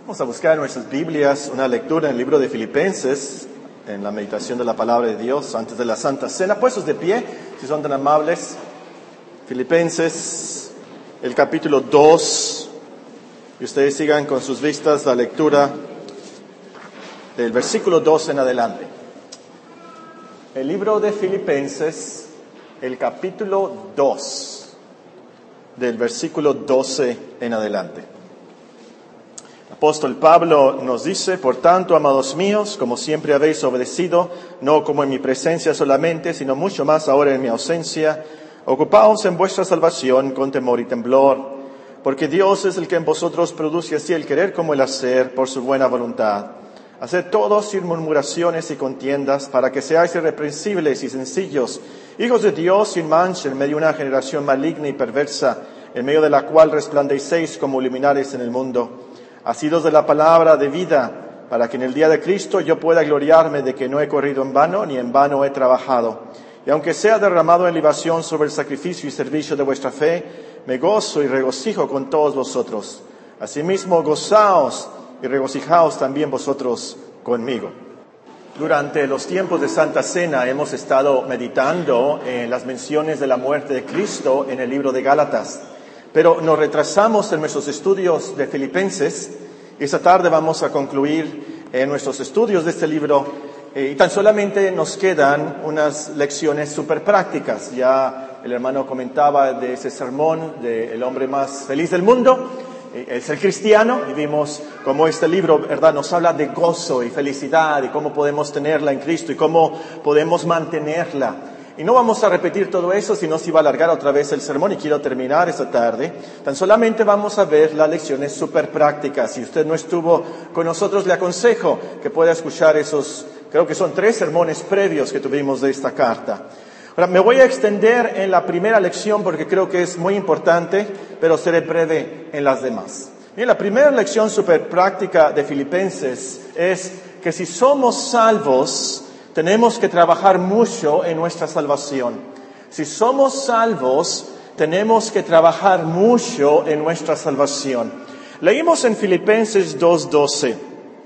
Vamos a buscar en nuestras Biblias una lectura en el libro de Filipenses, en la meditación de la palabra de Dios antes de la Santa Cena. Puestos de pie, si son tan amables. Filipenses, el capítulo 2, y ustedes sigan con sus vistas la lectura del versículo 2 en adelante. El libro de Filipenses, el capítulo 2, del versículo 12 en adelante. El apóstol Pablo nos dice: por tanto, amados míos, como siempre habéis obedecido, no como en mi presencia solamente, sino mucho más ahora en mi ausencia, ocupaos en vuestra salvación con temor y temblor, porque Dios es el que en vosotros produce así el querer como el hacer por su buena voluntad. Haced todo sin murmuraciones y contiendas, para que seáis irreprensibles y sencillos, hijos de Dios sin mancha en medio de una generación maligna y perversa, en medio de la cual resplandecéis como luminares en el mundo, asidos de la palabra de vida, para que en el día de Cristo yo pueda gloriarme de que no he corrido en vano, ni en vano he trabajado. Y aunque sea derramado en libación sobre el sacrificio y servicio de vuestra fe, me gozo y regocijo con todos vosotros. Asimismo, gozaos y regocijaos también vosotros conmigo. Durante los tiempos de Santa Cena hemos estado meditando en las menciones de la muerte de Cristo en el libro de Gálatas. Pero nos retrasamos en nuestros estudios de Filipenses. Esta tarde vamos a concluir nuestros estudios de este libro y tan solamente nos quedan unas lecciones súper prácticas. Ya el hermano comentaba de ese sermón del hombre más feliz del mundo, es el cristiano, y vimos cómo este libro, ¿verdad?, nos habla de gozo y felicidad y cómo podemos tenerla en Cristo y cómo podemos mantenerla. Y no vamos a repetir todo eso, sino si va a alargar otra vez el sermón y quiero terminar esta tarde. Tan solamente vamos a ver las lecciones súper prácticas. Si usted no estuvo con nosotros, le aconsejo que pueda escuchar esos, creo que son 3 sermones previos que tuvimos de esta carta. Ahora, me voy a extender en la primera lección porque creo que es muy importante, pero seré breve en las demás. Bien, la primera lección súper práctica de Filipenses es que si somos salvos, tenemos que trabajar mucho en nuestra salvación. Si somos salvos, tenemos que trabajar mucho en nuestra salvación. Leímos en Filipenses 2:12.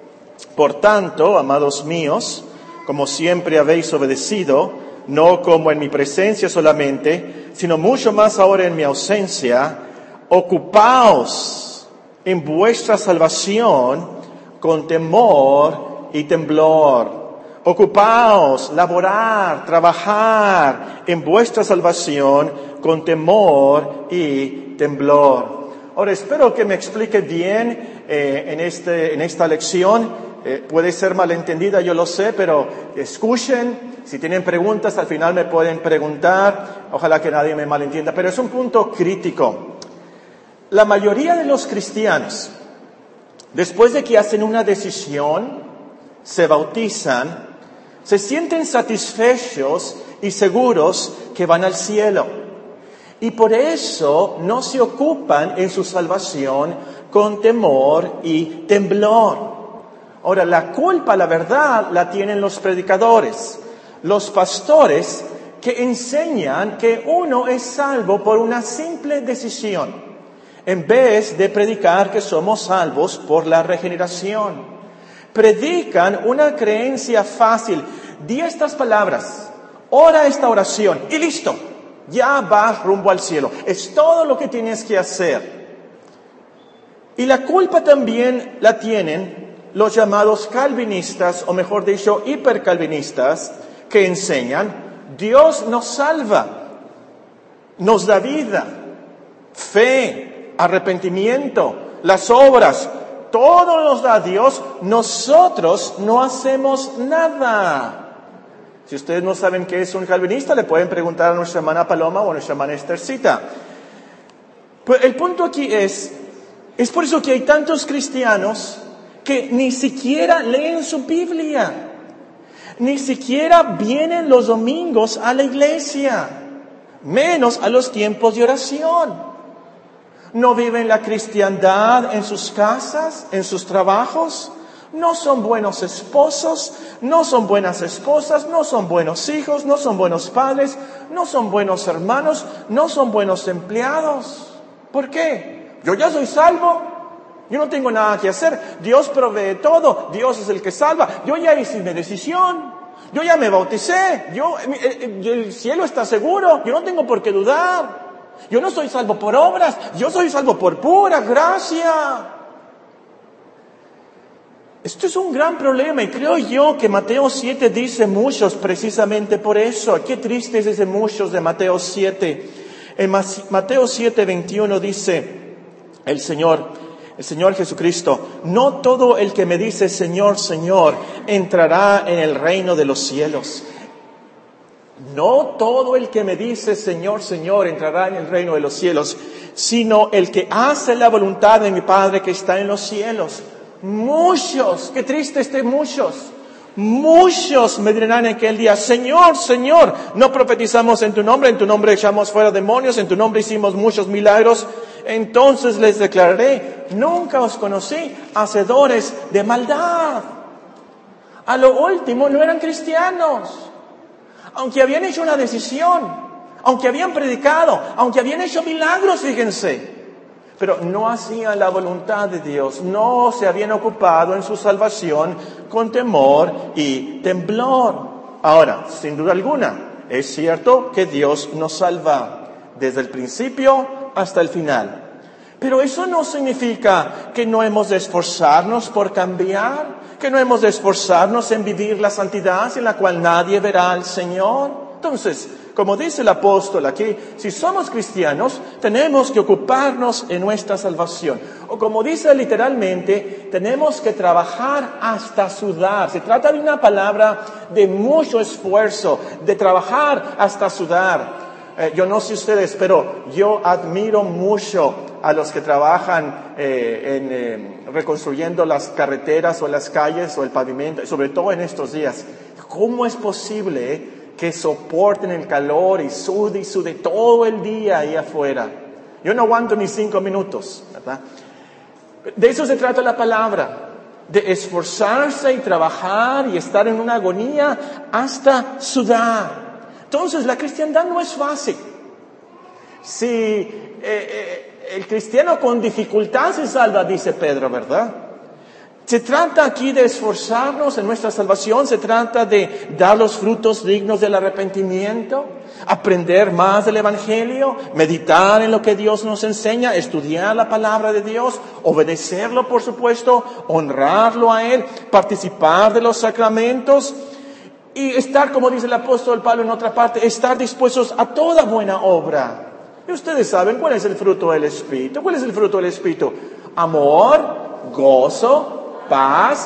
Por tanto, amados míos, como siempre habéis obedecido, no como en mi presencia solamente, sino mucho más ahora en mi ausencia, ocupaos en vuestra salvación con temor y temblor. Ocupaos, laborar, trabajar en vuestra salvación con temor y temblor. Ahora, espero que me explique bien en esta lección. Puede ser malentendida, yo lo sé, pero escuchen. Si tienen preguntas, al final me pueden preguntar. Ojalá que nadie me malentienda, pero es un punto crítico. La mayoría de los cristianos, después de que hacen una decisión, se bautizan, se sienten satisfechos y seguros que van al cielo. Y por eso no se ocupan en su salvación con temor y temblor. Ahora, la culpa, la verdad, la tienen los predicadores, los pastores que enseñan que uno es salvo por una simple decisión, en vez de predicar que somos salvos por la regeneración. Predican una creencia fácil. Di estas palabras, ora esta oración y listo, ya vas rumbo al cielo. Es todo lo que tienes que hacer. Y la culpa también la tienen los llamados calvinistas, o mejor dicho, hipercalvinistas, que enseñan: Dios nos salva, nos da vida, fe, arrepentimiento, las obras, todo nos da Dios, nosotros no hacemos nada. Si ustedes no saben qué es un calvinista, le pueden preguntar a nuestra hermana Paloma o a nuestra hermana Esthercita. Pues el punto aquí es por eso que hay tantos cristianos que ni siquiera leen su Biblia, ni siquiera vienen los domingos a la iglesia, menos a los tiempos de oración. No viven la cristiandad en sus casas, en sus trabajos. No son buenos esposos, no son buenas esposas, no son buenos hijos, no son buenos padres, no son buenos hermanos, no son buenos empleados. ¿Por qué? Yo ya soy salvo. Yo no tengo nada que hacer. Dios provee todo. Dios es el que salva. Yo ya hice mi decisión. Yo ya me bauticé. El cielo está seguro. Yo no tengo por qué dudar. Yo no soy salvo por obras. Yo soy salvo por pura gracia. Esto es un gran problema y creo yo que Mateo 7 dice muchos precisamente por eso. Qué triste es ese muchos de Mateo 7. En Mateo 7, 21 dice el Señor Jesucristo: no todo el que me dice Señor, Señor, entrará en el reino de los cielos. No todo el que me dice Señor, Señor, entrará en el reino de los cielos, sino el que hace la voluntad de mi Padre que está en los cielos. Muchos, qué triste muchos me dirán en aquel día: Señor, Señor, no profetizamos en tu nombre echamos fuera demonios, en tu nombre hicimos muchos milagros. Entonces les declararé: nunca os conocí, hacedores de maldad. A lo último no eran cristianos, aunque habían hecho una decisión, aunque habían predicado, aunque habían hecho milagros, fíjense. Pero no hacían la voluntad de Dios, no se habían ocupado en su salvación con temor y temblor. Ahora, sin duda alguna, es cierto que Dios nos salva desde el principio hasta el final. Pero eso no significa que no hemos de esforzarnos por cambiar, que no hemos de esforzarnos en vivir la santidad en la cual nadie verá al Señor. Entonces, como dice el apóstol aquí, si somos cristianos, tenemos que ocuparnos en nuestra salvación. O como dice literalmente, tenemos que trabajar hasta sudar. Se trata de una palabra de mucho esfuerzo, de trabajar hasta sudar. Yo no sé ustedes, pero yo admiro mucho a los que trabajan reconstruyendo las carreteras o las calles o el pavimento, sobre todo en estos días. ¿Cómo es posible que soporten el calor y sude todo el día ahí afuera? Yo no aguanto ni 5 minutos, ¿verdad? De eso se trata la palabra, de esforzarse y trabajar y estar en una agonía hasta sudar. Entonces, la cristiandad no es fácil. Si el cristiano con dificultad se salva, dice Pedro, ¿verdad? Se trata aquí de esforzarnos en nuestra salvación, se trata de dar los frutos dignos del arrepentimiento, aprender más del Evangelio, meditar en lo que Dios nos enseña, estudiar la palabra de Dios, obedecerlo, por supuesto, honrarlo a Él, participar de los sacramentos y estar, como dice el apóstol Pablo en otra parte, estar dispuestos a toda buena obra. Y ustedes saben cuál es el fruto del Espíritu. ¿Cuál es el fruto del Espíritu? Amor, gozo, paz,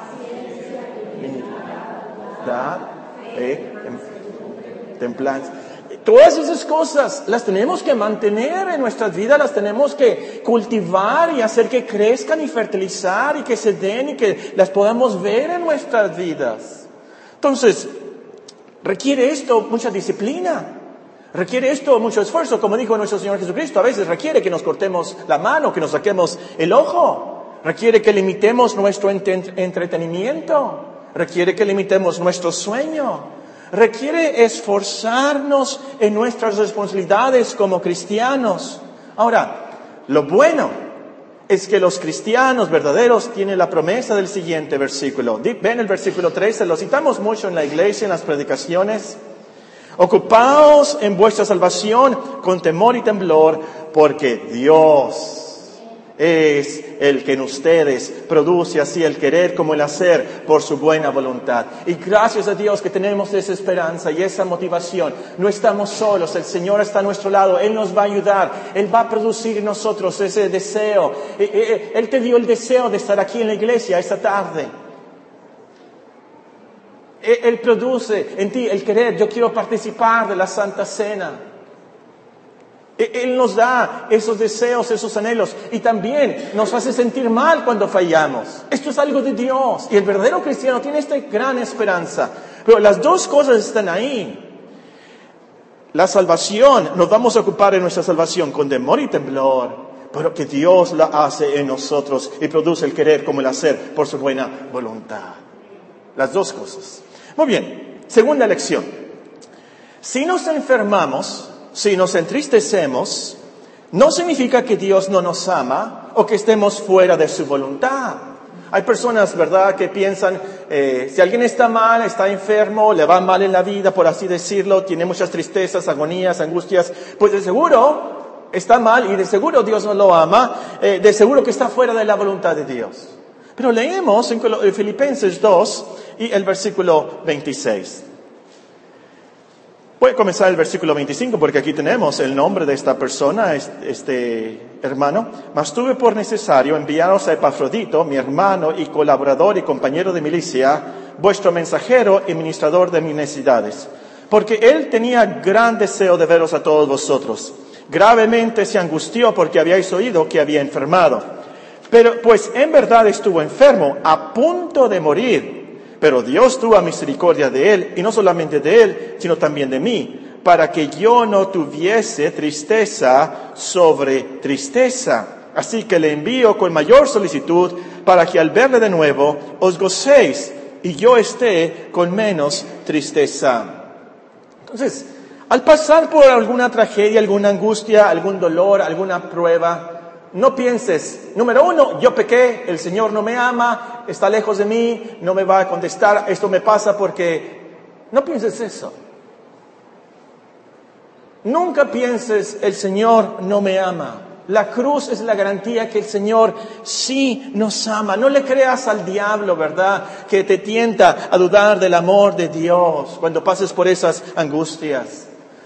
benignidad, fe, templanza. Todas esas cosas las tenemos que mantener en nuestras vidas, las tenemos que cultivar y hacer que crezcan y fertilizar y que se den y que las podamos ver en nuestras vidas. Entonces, requiere esto mucha disciplina. Requiere esto mucho esfuerzo, como dijo nuestro Señor Jesucristo. A veces requiere que nos cortemos la mano, que nos saquemos el ojo. Requiere que limitemos nuestro entretenimiento. Requiere que limitemos nuestro sueño. Requiere esforzarnos en nuestras responsabilidades como cristianos. Ahora, lo bueno es que los cristianos verdaderos tienen la promesa del siguiente versículo. Ven el versículo 13, lo citamos mucho en la iglesia, en las predicaciones. Ocupaos en vuestra salvación con temor y temblor, porque Dios es el que en ustedes produce así el querer como el hacer por su buena voluntad. Y gracias a Dios que tenemos esa esperanza y esa motivación. No estamos solos, el Señor está a nuestro lado, Él nos va a ayudar, Él va a producir en nosotros ese deseo. Él te dio el deseo de estar aquí en la iglesia esta tarde. Él produce en ti el querer, yo quiero participar de la Santa Cena. Él nos da esos deseos, esos anhelos y también nos hace sentir mal cuando fallamos. Esto es algo de Dios y el verdadero cristiano tiene esta gran esperanza. Pero las dos cosas están ahí. La salvación, nos vamos a ocupar en nuestra salvación con temor y temblor, pero que Dios la hace en nosotros y produce el querer como el hacer por su buena voluntad. Las dos cosas. Muy bien, segunda lección. Si nos enfermamos, si nos entristecemos, no significa que Dios no nos ama o que estemos fuera de su voluntad. Hay personas, ¿verdad?, que piensan, si alguien está mal, está enfermo, le va mal en la vida, por así decirlo, tiene muchas tristezas, agonías, angustias, pues de seguro está mal y de seguro Dios no lo ama, de seguro que está fuera de la voluntad de Dios. Pero leemos en Filipenses 2 y el versículo 26. Voy a comenzar el versículo 25 porque aquí tenemos el nombre de esta persona, este hermano. Mas tuve por necesario enviaros a Epafrodito, mi hermano y colaborador y compañero de milicia, vuestro mensajero y ministrador de mis necesidades. Porque él tenía gran deseo de veros a todos vosotros. Gravemente se angustió porque habíais oído que había enfermado. Pero pues en verdad estuvo enfermo, a punto de morir. Pero Dios tuvo misericordia de él, y no solamente de él, sino también de mí, para que yo no tuviese tristeza sobre tristeza. Así que le envío con mayor solicitud, para que al verle de nuevo os gocéis, y yo esté con menos tristeza. Entonces, al pasar por alguna tragedia, alguna angustia, algún dolor, alguna prueba, no pienses, número uno, yo pequé, el Señor no me ama, está lejos de mí, no me va a contestar, esto me pasa porque... No pienses eso. Nunca pienses, el Señor no me ama. La cruz es la garantía que el Señor sí nos ama. No le creas al diablo, ¿verdad?, que te tienta a dudar del amor de Dios cuando pases por esas angustias.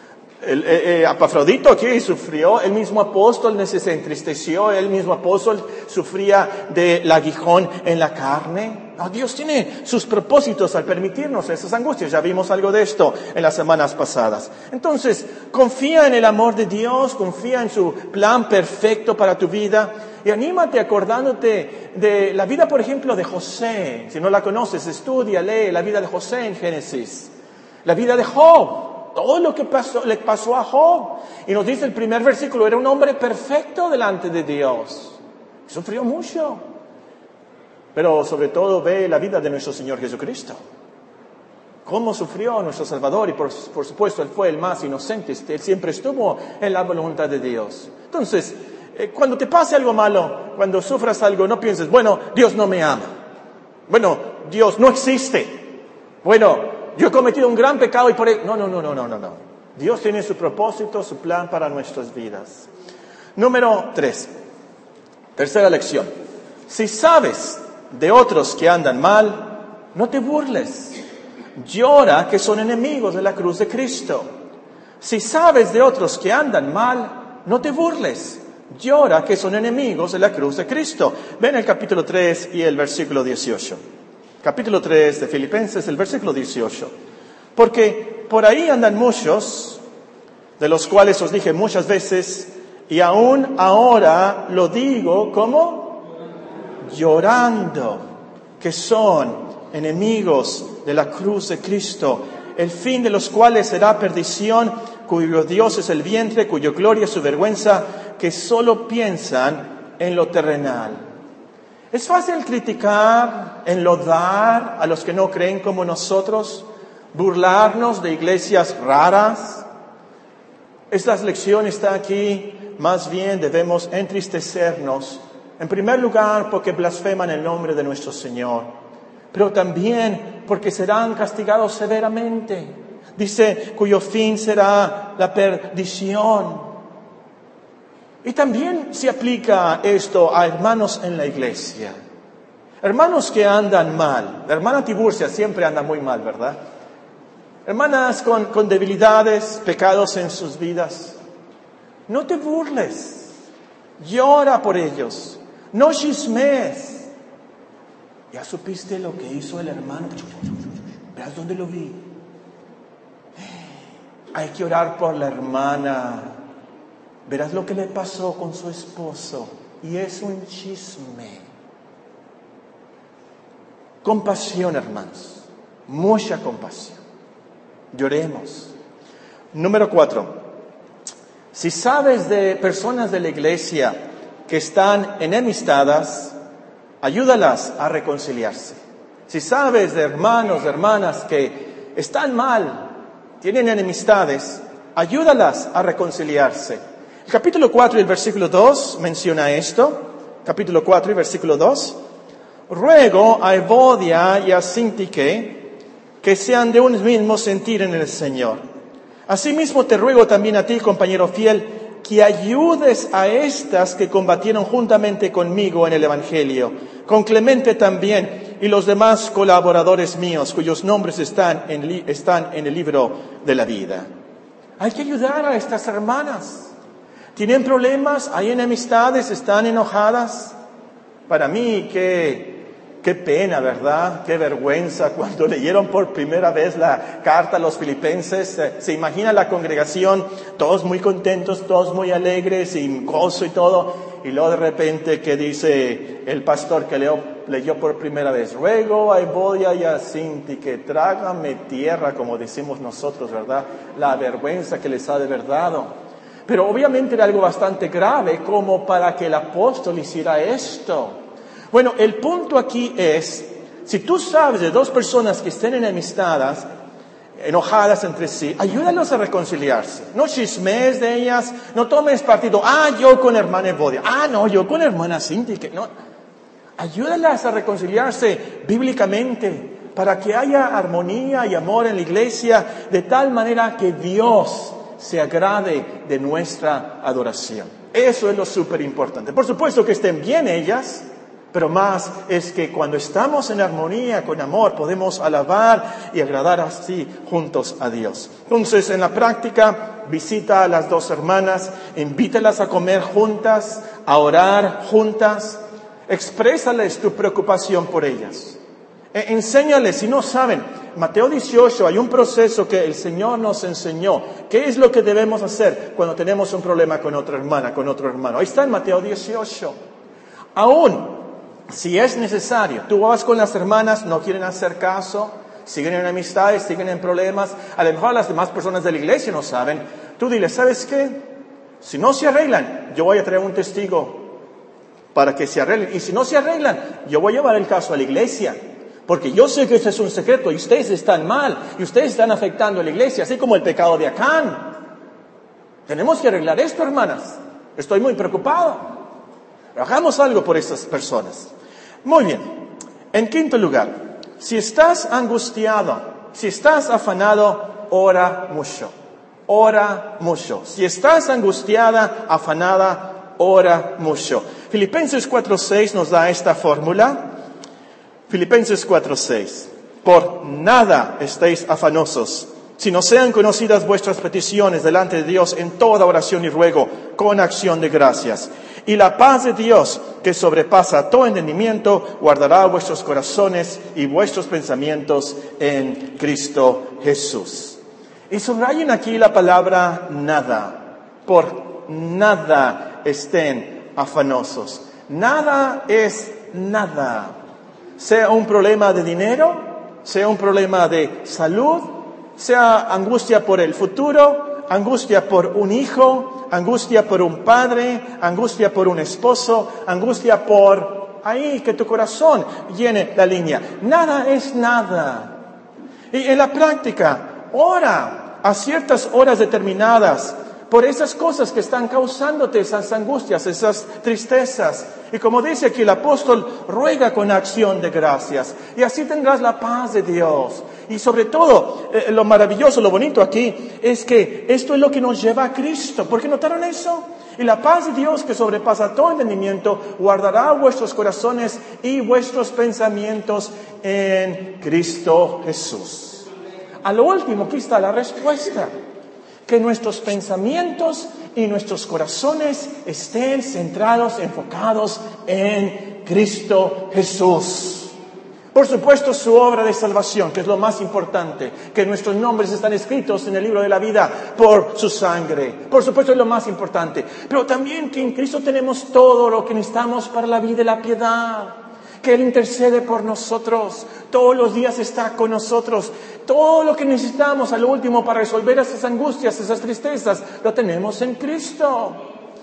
Epafrodito aquí sufrió, el mismo apóstol se entristeció, el mismo apóstol sufría del aguijón en la carne. No, Dios tiene sus propósitos al permitirnos esas angustias, ya vimos algo de esto en las semanas pasadas. Entonces, confía en el amor de Dios, confía en su plan perfecto para tu vida y anímate acordándote de la vida, por ejemplo, de José. Si no la conoces, estudia, lee la vida de José en Génesis, la vida de Job. Todo lo que le pasó a Job. Y nos dice el primer versículo, era un hombre perfecto delante de Dios. Sufrió mucho. Pero sobre todo ve la vida de nuestro Señor Jesucristo. Cómo sufrió nuestro Salvador. Y por supuesto, Él fue el más inocente. Él siempre estuvo en la voluntad de Dios. Entonces, cuando te pase algo malo, cuando sufras algo, no pienses, bueno, Dios no me ama. Bueno, Dios no existe. Bueno, yo he cometido un gran pecado y por él... No. Dios tiene su propósito, su plan para nuestras vidas. Número 3. Tercera lección. Si sabes de otros que andan mal, no te burles. Llora que son enemigos de la cruz de Cristo. Si sabes de otros que andan mal, no te burles. Llora que son enemigos de la cruz de Cristo. Ven el capítulo 3 y el versículo 18. Capítulo 3 de Filipenses, el versículo 18. Porque por ahí andan muchos, de los cuales os dije muchas veces, y aún ahora lo digo, ¿cómo? Llorando, que son enemigos de la cruz de Cristo, el fin de los cuales será perdición, cuyo Dios es el vientre, cuya gloria es su vergüenza, que solo piensan en lo terrenal. Es fácil criticar, enlodar a los que no creen como nosotros, burlarnos de iglesias raras. Esta lección está aquí, más bien debemos entristecernos, en primer lugar porque blasfeman el nombre de nuestro Señor, pero también porque serán castigados severamente. Dice, cuyo fin será la perdición. Y también se aplica esto a hermanos en la iglesia. Hermanos que andan mal. La hermana Tiburcia siempre anda muy mal, ¿verdad? Hermanas con debilidades, pecados en sus vidas. No te burles. Llora por ellos. No chismes. ¿Ya supiste lo que hizo el hermano? ¿Verás dónde lo vi? Hay que orar por la hermana. Verás lo que le pasó con su esposo. Y es un chisme. Compasión, hermanos. Mucha compasión. Lloremos. Número 4. Si sabes de personas de la iglesia que están enemistadas, ayúdalas a reconciliarse. Si sabes de hermanos, de hermanas que están mal, tienen enemistades, ayúdalas a reconciliarse. El capítulo 4 y el versículo 2 menciona esto. capítulo 4 y versículo 2. Ruego a Evodia y a Síntique que sean de un mismo sentir en el Señor. Asimismo te ruego también a ti, compañero fiel, que ayudes a estas que combatieron juntamente conmigo en el Evangelio, con Clemente también y los demás colaboradores míos, cuyos nombres están en el libro de la vida. Hay que ayudar a estas hermanas. ¿Tienen problemas? ¿Hay enemistades? ¿Están enojadas? Para mí, qué pena, ¿verdad? Qué vergüenza cuando leyeron por primera vez la carta a los filipenses. Se imagina la congregación, todos muy contentos, todos muy alegres, sin gozo y todo. Y luego de repente, ¿qué dice el pastor que leyó por primera vez? Ruego a Evodia y a Síntique, trágame tierra, como decimos nosotros, ¿verdad? La vergüenza que les ha de haber dado. Pero obviamente era algo bastante grave como para que el apóstol hiciera esto. Bueno, el punto aquí es, si tú sabes de dos personas que estén enemistadas, enojadas entre sí, ayúdalos a reconciliarse. No chismes de ellas, no tomes partido. Yo con hermana Evodia. No, yo con hermana Síntique. No, ayúdalas a reconciliarse bíblicamente para que haya armonía y amor en la iglesia, de tal manera que Dios se agrade de nuestra adoración. Eso es lo súper importante. Por supuesto que estén bien ellas, pero más es que cuando estamos en armonía, con amor, podemos alabar y agradar así juntos a Dios. Entonces, en la práctica, visita a las dos hermanas, invítalas a comer juntas, a orar juntas, exprésales tu preocupación por ellas. Enséñales, si no saben, Mateo 18, hay un proceso que el Señor nos enseñó. ¿Qué es lo que debemos hacer cuando tenemos un problema con otra hermana, con otro hermano? Ahí está en Mateo 18. Aún si es necesario, tú vas con las hermanas, no quieren hacer caso, siguen en amistades, siguen en problemas, a lo mejor las demás personas de la iglesia no saben, tú diles, ¿sabes qué? Si no se arreglan, yo voy a traer un testigo para que se arreglen. Y si no se arreglan, yo voy a llevar el caso a la iglesia, porque yo sé que este es un secreto y ustedes están mal, y ustedes están afectando a la iglesia, así como el pecado de Acán. Tenemos que arreglar esto, hermanas. Estoy muy preocupado. Hagamos algo por esas personas. Muy bien. En quinto lugar, si estás angustiado, si estás afanado, ora mucho. Ora mucho. Si estás angustiada, afanada, ora mucho. Filipenses 4:6 nos da esta fórmula. Filipenses 4:6. Por nada estéis afanosos, sino sean conocidas vuestras peticiones delante de Dios en toda oración y ruego, con acción de gracias. Y la paz de Dios, que sobrepasa todo entendimiento, guardará vuestros corazones y vuestros pensamientos en Cristo Jesús. Y subrayen aquí la palabra nada. Por nada estén afanosos. Nada es nada. Sea un problema de dinero, sea un problema de salud, sea angustia por el futuro, angustia por un hijo, angustia por un padre, angustia por un esposo, angustia por que tu corazón llene la línea. Nada es nada. Y en la práctica, ora a ciertas horas determinadas por esas cosas que están causándote esas angustias, esas tristezas. Y como dice aquí el apóstol, ruega con acción de gracias. Y así tendrás la paz de Dios. Y sobre todo, lo maravilloso, lo bonito aquí, es que esto es lo que nos lleva a Cristo. ¿Por qué notaron eso? Y la paz de Dios, que sobrepasa todo entendimiento, guardará vuestros corazones y vuestros pensamientos en Cristo Jesús. A lo último, aquí está la respuesta. Que nuestros pensamientos y nuestros corazones estén centrados, enfocados en Cristo Jesús. Por supuesto, su obra de salvación, que es lo más importante, que nuestros nombres están escritos en el libro de la vida por su sangre. Por supuesto, es lo más importante. Pero también que en Cristo tenemos todo lo que necesitamos para la vida y la piedad. Que Él intercede por nosotros, todos los días está con nosotros. Todo lo que necesitamos a lo último para resolver esas angustias, esas tristezas, lo tenemos en Cristo.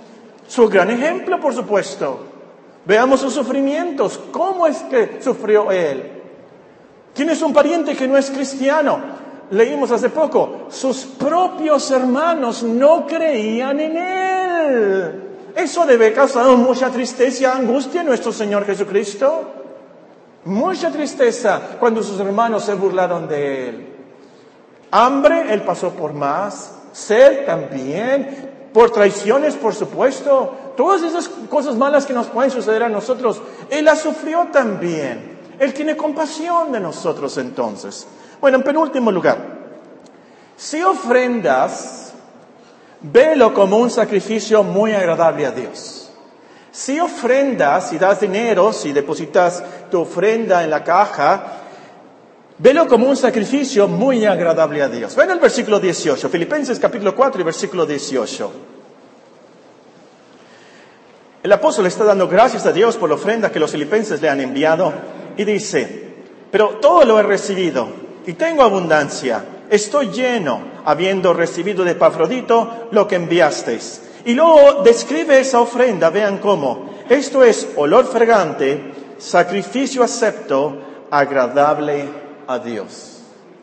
Su gran ejemplo, por supuesto. Veamos sus sufrimientos. ¿Cómo es que sufrió Él? ¿Tienes un pariente que no es cristiano? Leímos hace poco, sus propios hermanos no creían en Él. Eso debe causar mucha tristeza y angustia en nuestro Señor Jesucristo. Mucha tristeza cuando sus hermanos se burlaron de Él. Hambre, Él pasó por más. Sed también. Por traiciones, por supuesto. Todas esas cosas malas que nos pueden suceder a nosotros, Él las sufrió también. Él tiene compasión de nosotros entonces. Bueno, en penúltimo lugar, si ofrendas, velo como un sacrificio muy agradable a Dios. Si ofrendas, si das dinero, si depositas tu ofrenda en la caja, velo como un sacrificio muy agradable a Dios. Ven el versículo 18, Filipenses capítulo 4 y versículo 18. El apóstol está dando gracias a Dios por la ofrenda que los filipenses le han enviado y dice, pero todo lo he recibido y tengo abundancia, estoy lleno, habiendo recibido de Epafrodito lo que enviasteis. Y luego describe esa ofrenda, vean cómo. Esto es olor fragante, sacrificio acepto, agradable a Dios.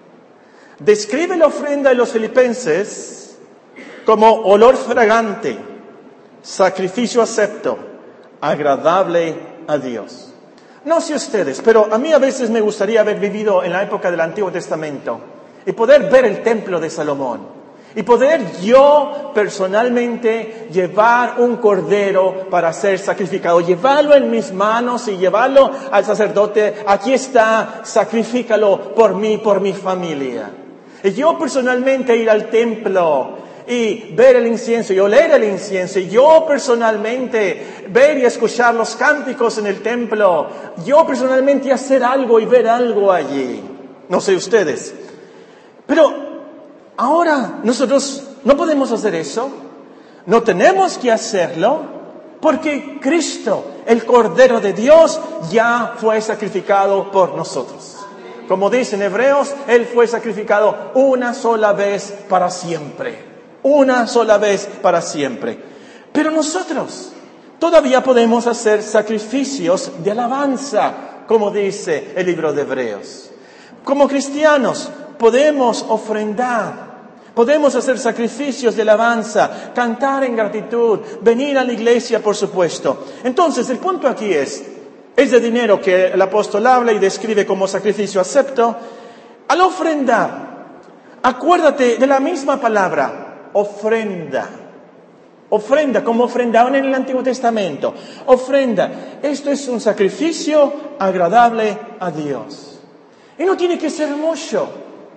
Describe la ofrenda de los filipenses como olor fragante, sacrificio acepto, agradable a Dios. No sé ustedes, pero a mí a veces me gustaría haber vivido en la época del Antiguo Testamento y poder ver el templo de Salomón. Y poder yo personalmente llevar un cordero para ser sacrificado, llevarlo en mis manos y llevarlo al sacerdote. Aquí está, sacrifícalo por mí, por mi familia. Y yo personalmente ir al templo y ver el incienso y oler el incienso. Y yo personalmente ver y escuchar los cánticos en el templo. Yo personalmente hacer algo y ver algo allí. No sé ustedes. Pero ahora nosotros no podemos hacer eso, no tenemos que hacerlo, porque Cristo, el Cordero de Dios, ya fue sacrificado por nosotros. Como dice en Hebreos, Él fue sacrificado una sola vez para siempre. Una sola vez para siempre. Pero nosotros todavía podemos hacer sacrificios de alabanza, como dice el libro de Hebreos. Como cristianos podemos ofrendar, podemos hacer sacrificios de alabanza, cantar en gratitud, venir a la iglesia, por supuesto. Entonces, el punto aquí es de dinero que el apóstol habla y describe como sacrificio acepto. Al ofrendar, acuérdate de la misma palabra, ofrenda. Ofrenda, como ofrendaban en el Antiguo Testamento. Ofrenda, esto es un sacrificio agradable a Dios. Y no tiene que ser mucho.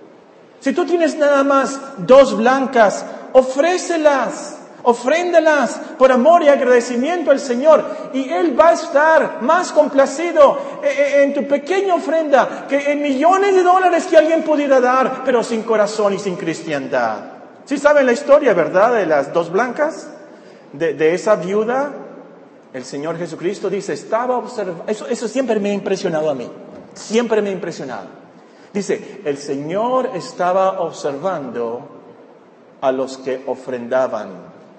Si tú tienes nada más 2 blancas, ofrécelas, ofréndalas por amor y agradecimiento al Señor. Y Él va a estar más complacido en tu pequeña ofrenda que en millones de dólares que alguien pudiera dar, pero sin corazón y sin cristiandad. ¿Sí saben la historia, verdad, de las 2 blancas? De esa viuda, el Señor Jesucristo dice, estaba observando. Eso siempre me ha impresionado a mí. Siempre me ha impresionado. Dice, el Señor estaba observando a los que ofrendaban.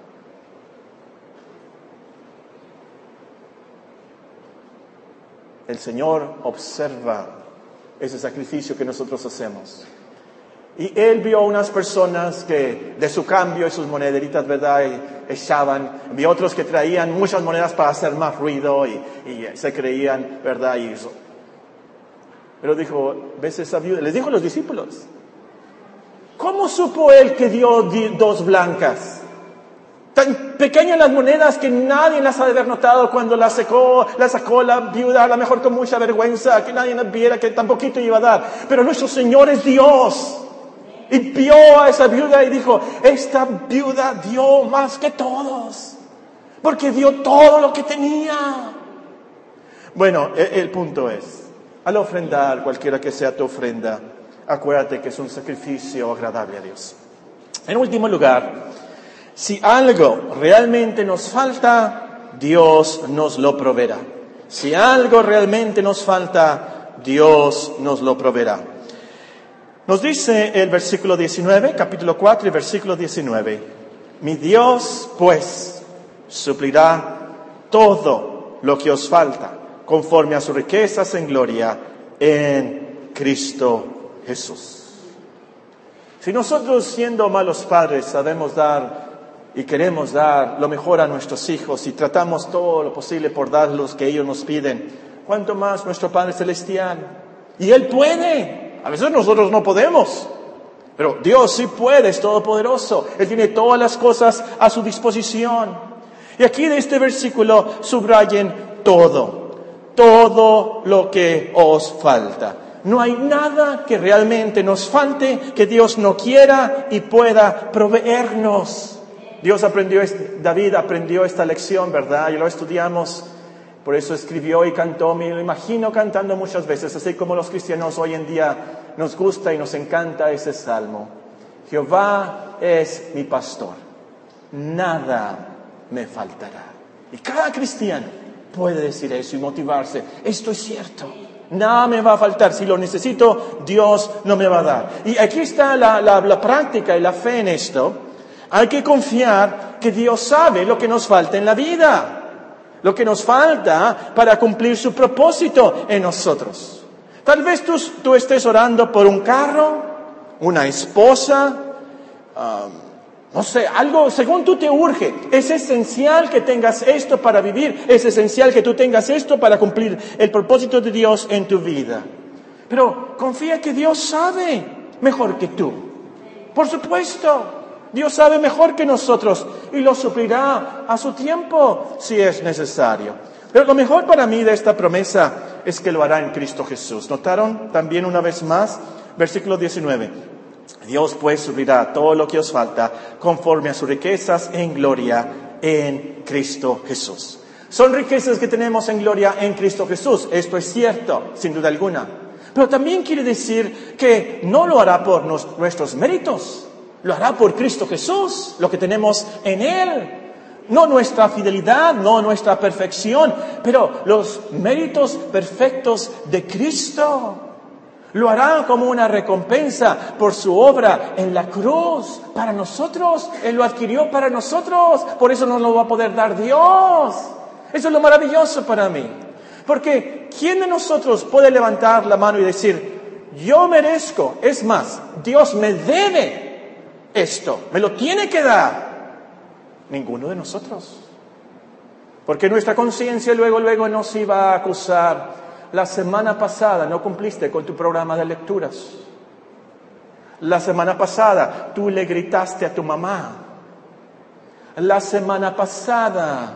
El Señor observa ese sacrificio que nosotros hacemos. Y Él vio unas personas que de su cambio y sus monederitas, ¿verdad?, echaban. Vio otros que traían muchas monedas para hacer más ruido y se creían, ¿verdad?, y eso. Pero dijo, ¿ves esa viuda? Les dijo a los discípulos, ¿cómo supo Él que dio 2 blancas? Tan pequeñas las monedas que nadie las ha de haber notado cuando la sacó la viuda, a lo mejor con mucha vergüenza, que nadie nos viera que tan poquito iba a dar. Pero nuestro Señor es Dios. Y vio a esa viuda y dijo, esta viuda dio más que todos, porque dio todo lo que tenía. Bueno, el punto es, al ofrendar, cualquiera que sea tu ofrenda, acuérdate que es un sacrificio agradable a Dios. En último lugar, si algo realmente nos falta, Dios nos lo proveerá. Si algo realmente nos falta, Dios nos lo proveerá. Nos dice el versículo 19, capítulo 4 y versículo 19. Mi Dios, pues, suplirá todo lo que os falta, conforme a sus riquezas en gloria en Cristo Jesús. Si nosotros, siendo malos padres, sabemos dar y queremos dar lo mejor a nuestros hijos y tratamos todo lo posible por dar lo que ellos nos piden, ¿cuánto más nuestro Padre Celestial? Y Él puede. A veces nosotros no podemos, pero Dios sí puede, es todopoderoso. Él tiene todas las cosas a su disposición. Y aquí de este versículo subrayen todo lo que os falta. No hay nada que realmente nos falte, que Dios no quiera y pueda proveernos. David aprendió esta lección, ¿verdad? Y lo estudiamos, por eso escribió y cantó, me lo imagino cantando muchas veces, así como los cristianos hoy en día nos gusta y nos encanta ese salmo. Jehová es mi pastor, nada me faltará. Y cada cristiano puede decir eso y motivarse, esto es cierto. Nada me va a faltar. Si lo necesito, Dios no me va a dar. Y aquí está la práctica y la fe en esto. Hay que confiar que Dios sabe lo que nos falta en la vida. Lo que nos falta para cumplir su propósito en nosotros. Tal vez tú estés orando por un carro, una esposa, no sé, algo según tú te urge. Es esencial que tengas esto para vivir. Es esencial que tú tengas esto para cumplir el propósito de Dios en tu vida. Pero confía que Dios sabe mejor que tú. Por supuesto, Dios sabe mejor que nosotros y lo suplirá a su tiempo si es necesario. Pero lo mejor para mí de esta promesa es que lo hará en Cristo Jesús. ¿Notaron también una vez más? Versículo 19. Dios pues suplirá todo lo que os falta conforme a sus riquezas en gloria en Cristo Jesús. Son riquezas que tenemos en gloria en Cristo Jesús. Esto es cierto, sin duda alguna. Pero también quiere decir que no lo hará por nuestros méritos. Lo hará por Cristo Jesús, lo que tenemos en Él. No nuestra fidelidad, no nuestra perfección, pero los méritos perfectos de Cristo. Lo hará como una recompensa por su obra en la cruz para nosotros. Él lo adquirió para nosotros, por eso nos lo va a poder dar Dios. Eso es lo maravilloso para mí. Porque ¿quién de nosotros puede levantar la mano y decir, yo merezco, es más, Dios me debe esto, me lo tiene que dar? Ninguno de nosotros. Porque nuestra conciencia luego nos iba a acusar. La semana pasada no cumpliste con tu programa de lecturas. La semana pasada tú le gritaste a tu mamá. La semana pasada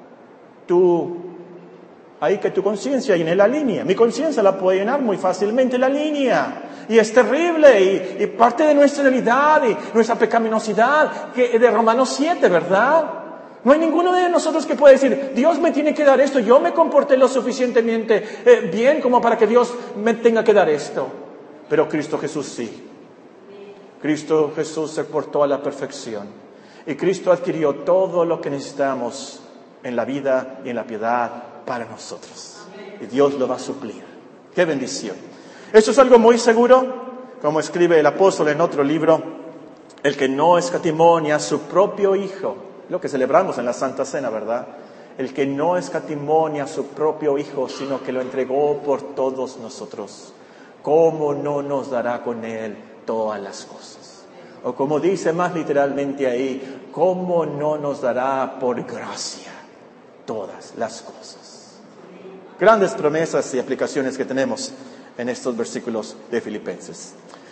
ahí que tu conciencia llene la línea. Mi conciencia la puede llenar muy fácilmente la línea. Y es terrible, y parte de nuestra realidad y nuestra pecaminosidad, que de Romanos 7, ¿verdad? No hay ninguno de nosotros que pueda decir, Dios me tiene que dar esto, yo me comporté lo suficientemente bien como para que Dios me tenga que dar esto. Pero Cristo Jesús sí. Cristo Jesús se portó a la perfección. Y Cristo adquirió todo lo que necesitamos en la vida y en la piedad para nosotros. Y Dios lo va a suplir. ¡Qué bendición! Esto es algo muy seguro, como escribe el apóstol en otro libro, el que no escatimó ni a su propio Hijo, lo que celebramos en la Santa Cena, ¿verdad? El que no escatimó ni a su propio Hijo, sino que lo entregó por todos nosotros, ¿cómo no nos dará con Él todas las cosas? O como dice más literalmente ahí, ¿cómo no nos dará por gracia todas las cosas? Grandes promesas y aplicaciones que tenemos en estos versículos de Filipenses.